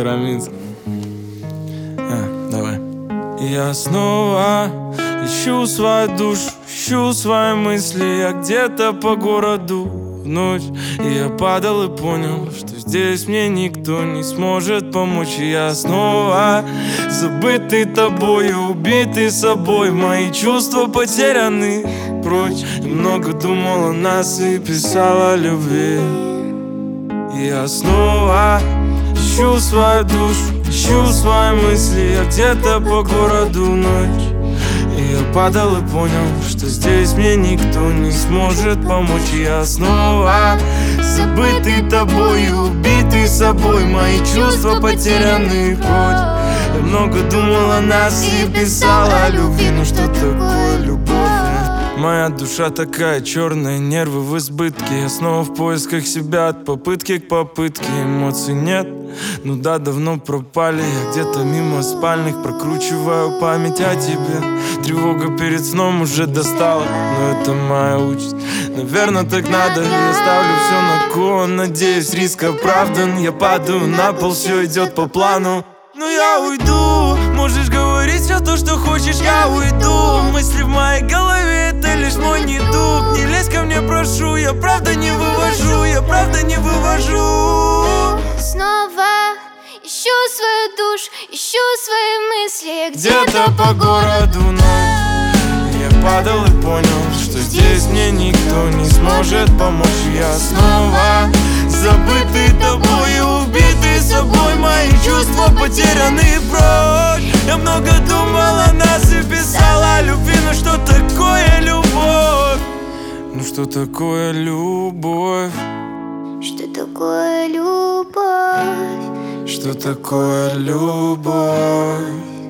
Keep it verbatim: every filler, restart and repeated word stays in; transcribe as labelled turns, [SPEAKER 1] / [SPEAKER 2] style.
[SPEAKER 1] Караминск. А, давай. Я снова ищу свою душу, ищу свои мысли. Я где-то по городу в ночь. И я падал и понял, что здесь мне никто не сможет помочь. И я снова забытый тобой, убитый собой. Мои чувства потеряны прочь. И много думал о нас и писал о любви. И я снова ищу свою душу, ищу свои мысли. Я где-то по городу ночь. И я падал и понял, что здесь мне никто не сможет помочь. И я снова забытый тобой, убитый собой. Мои чувства потеряны прочь. Я много думал о нас и писал о любви. Ну что такое любовь? Моя душа такая черная, нервы в избытке. Я снова в поисках себя, от попытки к попытке. Эмоций нет, ну да, давно пропали. Я где-то мимо спальных прокручиваю память о тебе. Тревога перед сном уже достала, но это моя участь. Наверное, так надо, я ставлю все на кон. Надеюсь, риск оправдан. Я падаю на пол, все идет по плану. Но я уйду, можешь говорить все то, что хочешь, я уйду. Мысли в моей голове, это лишь мой недуг. Не лезь ко мне, прошу, я правда не вывожу, я правда не вывожу.
[SPEAKER 2] Снова ищу свою душу, ищу свои мысли.
[SPEAKER 1] Где-то по городу ночь. Я падал и понял, что здесь мне никто не сможет помочь. Я снова забытый тобой и убитый собой. Мои чувства потеряны прочь. Я много думал о нас и писал о любви. Ну что такое любовь? Ну что такое любовь?
[SPEAKER 2] Что такое любовь?
[SPEAKER 1] Что такое любовь?